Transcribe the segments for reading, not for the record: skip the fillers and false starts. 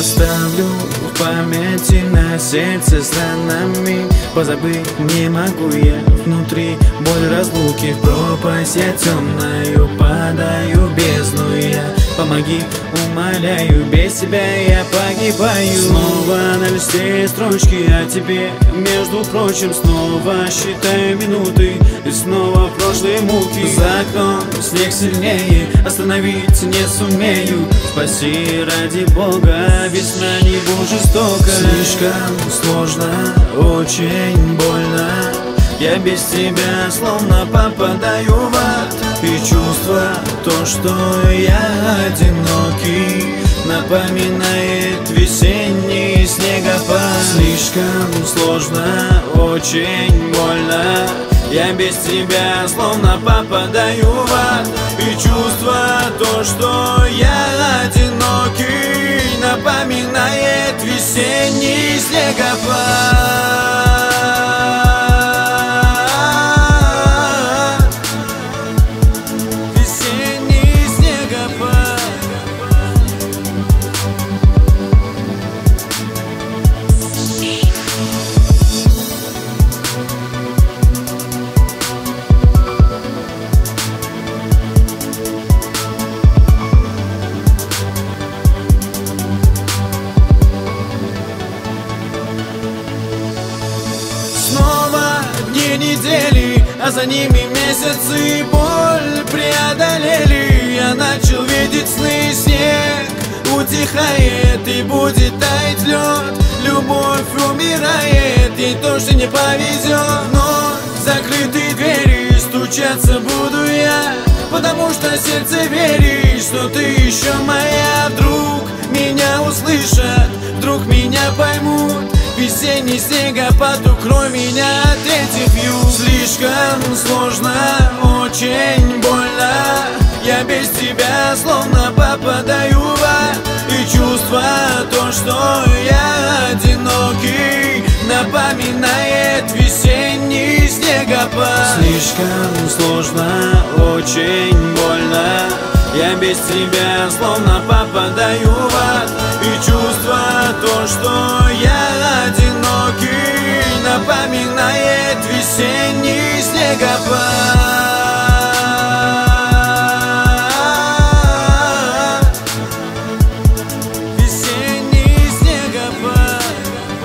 Оставлю в памяти на сердце с ранами. Позабыть не могу я внутри боль разлуки. В пропасть я темную падаю, в бездну я. Помоги, умоляю, без тебя я погибаю. Снова на листе строчки о тебе, между прочим, снова считаю минуты. И снова в прошлые муки. За окном снег сильнее, остановить не сумею. Спаси ради Бога, весна не будь жестока. Слишком сложно, очень больно. Я без тебя словно попадаю в ад. И чувство, то, что я одинокий, напоминает весенний снегопад. Слишком сложно, очень больно. Я без тебя словно попадаю в ад. И чувство, то, что я одинокий, напоминает весенний снегопад. Недели, а за ними месяцы, боль преодолели. Я начал видеть сны, снег утихает и будет таять лед. Любовь умирает, ей тоже не повезет. Но закрытые двери, стучаться буду я, потому что сердце верит, что ты еще моя. Вдруг меня услышат, вдруг меня поймут. Весенний снегопад, укрой меня от этих вьюг. Слишком сложно, очень больно. Я без тебя словно попадаю в ад. И чувство, то, что я одинокий, напоминает весенний снегопад. Слишком сложно, очень больно. Я без тебя словно попадаю в ад. И чувство, то, что я одинокий, напоминает весенний снегопад. Весенний снегопад.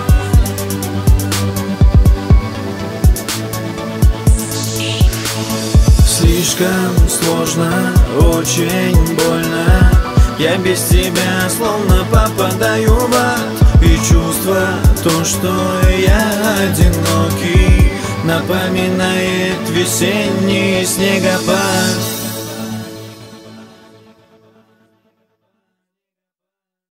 Слишком сложно, очень больно. Я без тебя словно попадаю в ад. И чувство, то, что я одинокий, напоминает весенний снегопад.